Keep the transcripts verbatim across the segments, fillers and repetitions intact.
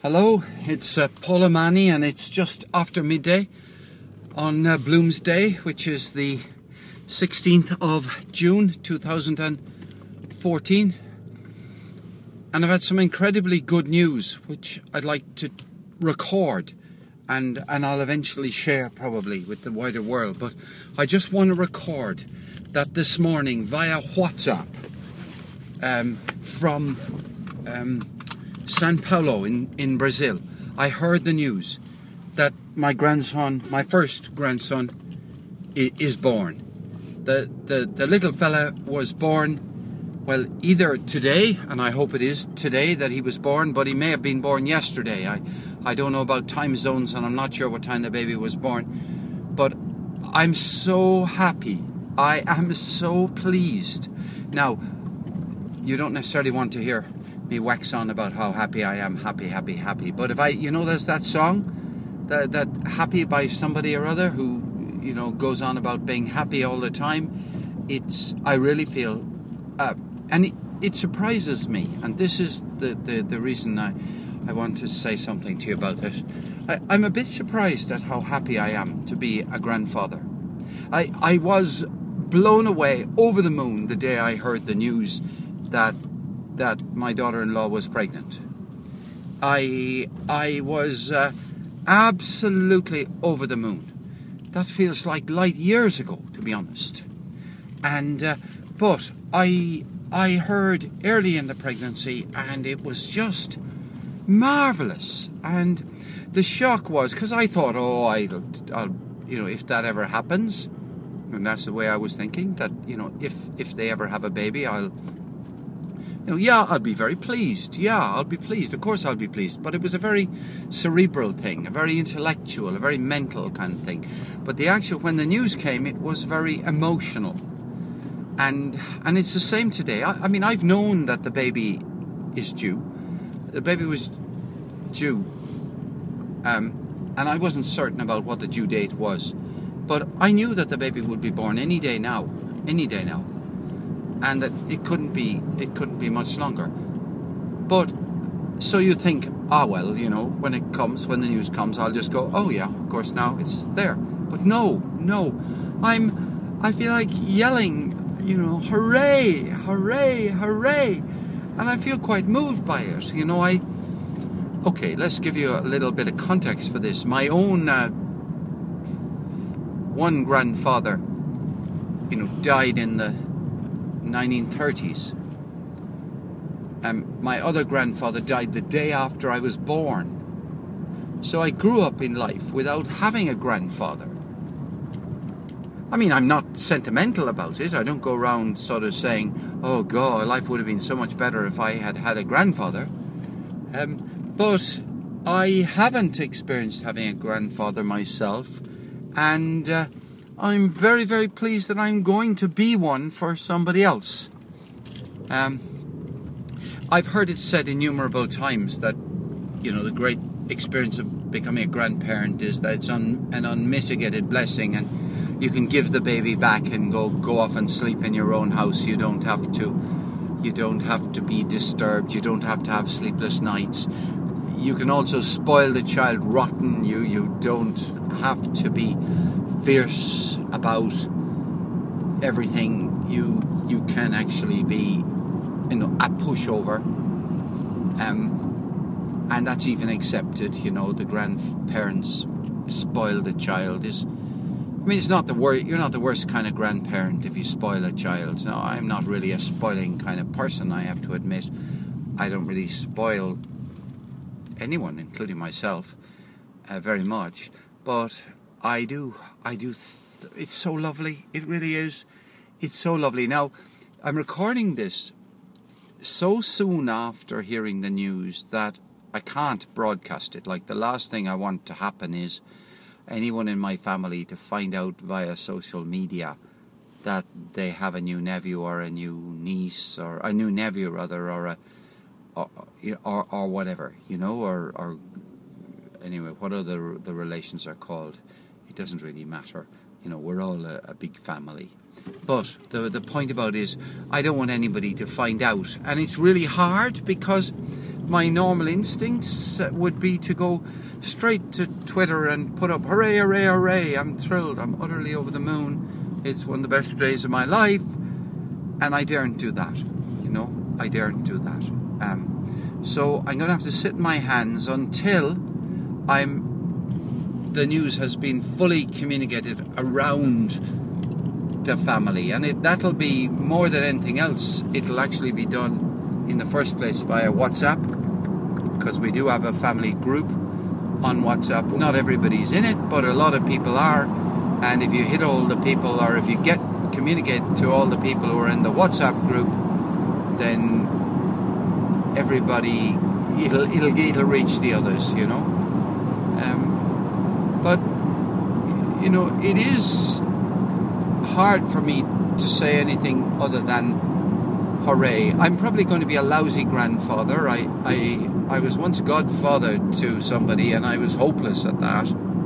Hello, it's uh, Paul O'Mahony, and it's just after midday on uh, Bloomsday, which is the sixteenth of June two thousand fourteen. And I've had some incredibly good news, which I'd like to record and, and I'll eventually share probably with the wider world. But I just want to record that this morning via WhatsApp um, from... Um, Sao Paulo in, in Brazil, I heard the news that my grandson, my first grandson, is born. The, the, the little fella was born, well, either today, and I hope it is today that he was born, but he may have been born yesterday. I, I don't know about time zones, and I'm not sure what time the baby was born. But I'm so happy. I am so pleased. Now, you don't necessarily want to hear me wax on about how happy I am, happy, happy, happy. But if I, you know, there's that song, that, that Happy by somebody or other who, you know, goes on about being happy all the time. It's, I really feel, uh, and it, it surprises me. And this is the, the, the reason I, I want to say something to you about this. I, I'm a bit surprised at how happy I am to be a grandfather. I, I was blown away, over the moon, the day I heard the news that that my daughter-in-law was pregnant. I I was uh, absolutely over the moon. That feels like light years ago, to be honest. And uh, but I I heard early in the pregnancy, and it was just marvelous. And the shock was, because I thought, oh, I'll, I'll, you know, if that ever happens, and that's the way I was thinking, that, you know, if if they ever have a baby, I'll. You know, yeah, I'll be very pleased. Yeah, I'll be pleased. Of course I'll be pleased. But it was a very cerebral thing, a very intellectual, a very mental kind of thing. But the actual, when the news came, it was very emotional. And and it's the same today. I, I mean, I've known that the baby is due. The baby was due. Um, and I wasn't certain about what the due date was. But I knew that the baby would be born any day now. Any day now. And that it couldn't be, it couldn't be much longer. But, so you think, ah, well, you know, when it comes, when the news comes, I'll just go, oh yeah, of course, now it's there. But no, no, I'm, I feel like yelling, you know, hooray, hooray, hooray. And I feel quite moved by it. You know, I, okay, let's give you a little bit of context for this. My own, uh, one grandfather, you know, died in the nineteen thirties. Um, my other grandfather died the day after I was born. So I grew up in life without having a grandfather. I mean, I'm not sentimental about it. I don't go around sort of saying, oh God, life would have been so much better if I had had a grandfather. Um, but I haven't experienced having a grandfather myself. And uh, I'm very, very pleased that I'm going to be one for somebody else. Um, I've heard it said innumerable times that, you know, the great experience of becoming a grandparent is that it's un, an unmitigated blessing, and you can give the baby back and go go off and sleep in your own house. You don't have to, you don't have to be disturbed. You don't have to have sleepless nights. You can also spoil the child rotten. You you don't have to be fierce about everything. You you can actually be, you know, a pushover, um, and that's even accepted. You know, the grandparents spoil the child. Is, I mean, it's not the worst. You're not the worst kind of grandparent if you spoil a child. No, I'm not really a spoiling kind of person. I have to admit, I don't really spoil anyone, including myself, uh, very much, but I do, I do, th- it's so lovely, it really is, it's so lovely. Now, I'm recording this so soon after hearing the news that I can't broadcast it. Like, the last thing I want to happen is anyone in my family to find out via social media that they have a new nephew or a new niece, or a new nephew rather, or a, or, or, or whatever, you know, or, or anyway, what other the relations are called. It doesn't really matter. You know, we're all a, a big family. But the the point about it is, I don't want anybody to find out. And it's really hard because my normal instincts would be to go straight to Twitter and put up, hooray, hooray, hooray, I'm thrilled, I'm utterly over the moon, it's one of the best days of my life, and I daren't do that, you know, I daren't do that. Um, so I'm going to have to sit in my hands until I'm, the news has been fully communicated around the family, and it, that'll be more than anything else, it'll actually be done in the first place via WhatsApp, because we do have a family group on WhatsApp. Not everybody's in it, but a lot of people are, and if you hit all the people, or if you get communicate to all the people who are in the WhatsApp group, then everybody, it'll it'll it'll reach the others, you know. Um, but you know, it is hard for me to say anything other than hooray. I'm probably going to be a lousy grandfather. I I I was once godfather to somebody, and I was hopeless at that.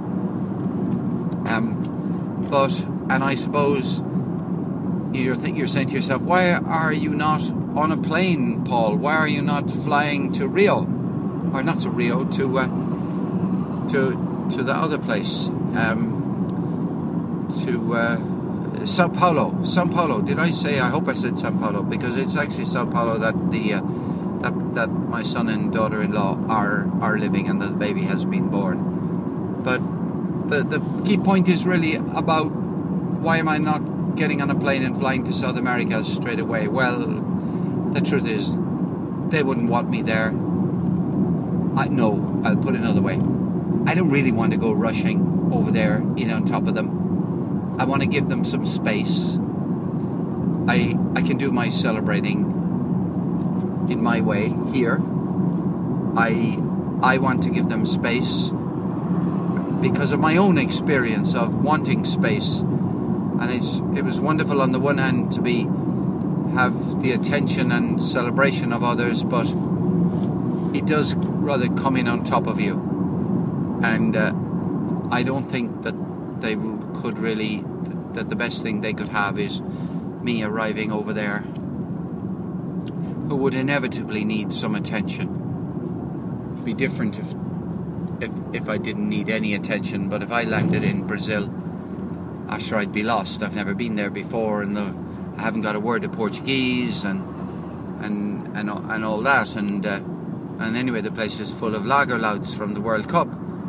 Um, but and I suppose you're th- you're saying to yourself, why are you not on a plane, Paul? Why are you not flying to Rio, or not to Rio, to uh, to to the other place, um, to uh, Sao Paulo? Sao Paulo. Did I say? I hope I said Sao Paulo, because it's actually Sao Paulo that the uh, that that my son and daughter-in-law are are living, and the baby has been born. But the the key point is really about, why am I not getting on a plane and flying to South America straight away? Well, the truth is, they wouldn't want me there. I no, I'll put it another way. I don't really want to go rushing over there in on top of them. I want to give them some space. I I can do my celebrating in my way here. I I want to give them space because of my own experience of wanting space. And it's it was wonderful on the one hand to be have the attention and celebration of others, but it does rather come in on top of you. And uh, I don't think that they could really, that the best thing they could have is me arriving over there, who would inevitably need some attention. It'd be different if, if, if I didn't need any attention, but if I landed in Brazil, after I'd be lost. I've never been there before, and the, I haven't got a word of Portuguese, and and and and all that, and uh, and anyway, the place is full of lager louts from the World Cup.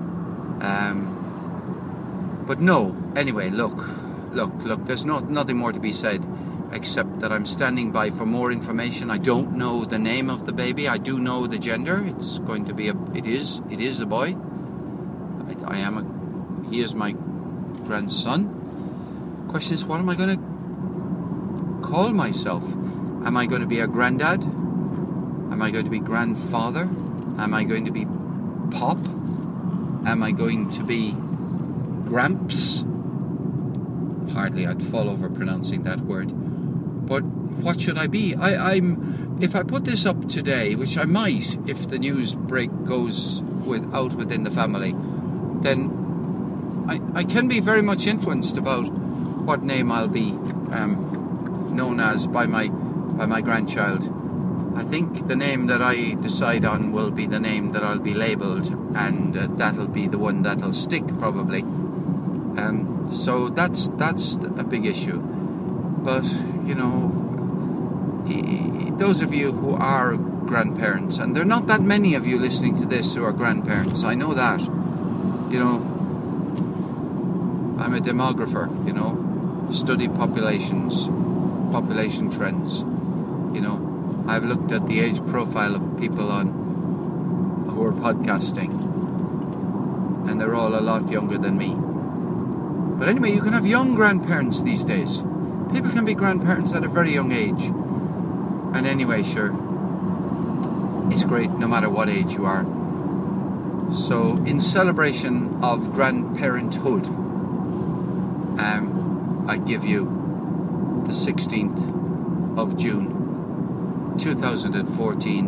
Um, but no, anyway, look, look, look. There's no nothing more to be said, except that I'm standing by for more information. I don't know the name of the baby. I do know the gender. It's going to be a. It is. It is a boy. I, I am a. He is my grandson. Question is, what am I going to call myself? Am I going to be a granddad? Am I going to be grandfather? Am I going to be Pop? Am I going to be Gramps? Hardly, I'd fall over pronouncing that word. But what should I be? I, I'm. If I put this up today, which I might, if the news break goes with out within the family, then I, I can be very much influenced about what name I'll be um, known as by my by my grandchild. I think the name that I decide on will be the name that I'll be labelled, and uh, that'll be the one that'll stick probably. Um, so that's that's a big issue. But you know, those of you who are grandparents, and there are not that many of you listening to this who are grandparents. I know that. You know, I'm a demographer. You know. Study populations, population trends. You know, I've looked at the age profile of people on who are podcasting, and they're all a lot younger than me. But anyway, you can have young grandparents these days. People can be grandparents at a very young age. And anyway, sure, it's great no matter what age you are. So, in celebration of grandparenthood, um. I give you the sixteenth of June, two thousand fourteen,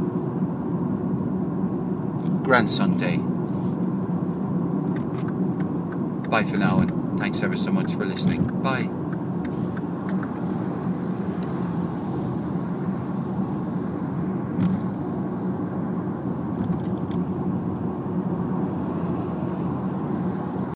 Grandson Day. Bye for now, and thanks ever so much for listening. Bye.